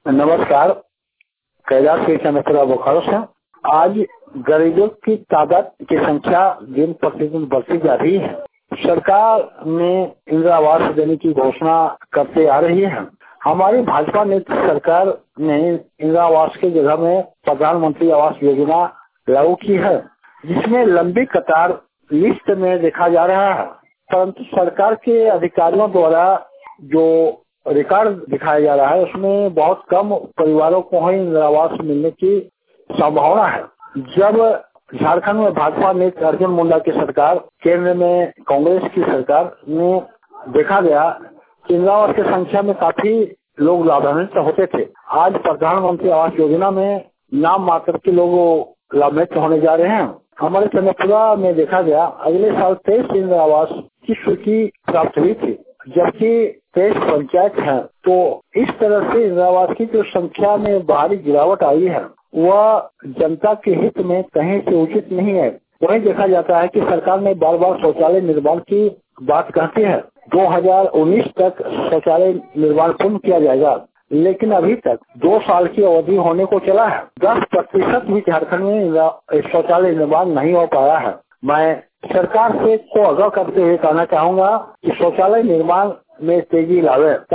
नमस्कार, कैलाश चंद्रपुरा बोकारो से। आज गरीबों की तादाद की संख्या दिन प्रतिदिन बढ़ती जा रही है। सरकार ने इंदिरा आवास देने की घोषणा करते आ रही है। हमारी भाजपा नेतृत्व सरकार ने इंदिरा आवास की जगह में प्रधानमंत्री आवास योजना लागू की है, जिसमें लंबी कतार लिस्ट में देखा जा रहा है। परंतु सरकार के अधिकारियों द्वारा जो रिकॉर्ड दिखाया जा रहा है, उसमें बहुत कम परिवारों को ही इंदिरा आवास मिलने की संभावना है। जब झारखंड में भाजपा नेता अर्जुन मुंडा की सरकार, केंद्र में कांग्रेस की सरकार में देखा गया कि इंदिरा आवास की संख्या में काफी लोग लाभान्वित होते थे। आज प्रधानमंत्री आवास योजना में नाम मात्र के लोग लाभान्वित होने जा रहे हैं। हमारे चंद्रपुरा में देखा गया अगले साल 23 इंदिरा आवास की स्वीकृति प्राप्त हुई थी, जबकि 23 पंचायत है। तो इस तरह से इंदिरा आवास की जो संख्या में भारी गिरावट आई है, वह जनता के हित में कहीं से उचित नहीं है। वही देखा जाता है कि सरकार ने बार बार शौचालय निर्माण की बात कहती है। 2019 तक शौचालय निर्माण पूर्ण किया जाएगा, लेकिन अभी तक 2 साल की अवधि होने को चला है। 10% भी झारखंड में शौचालय निर्माण नहीं हो पाया है। मैं सरकार से को आगाह करते हुए कहना चाहूँगा कि शौचालय निर्माण में तेजी लावे।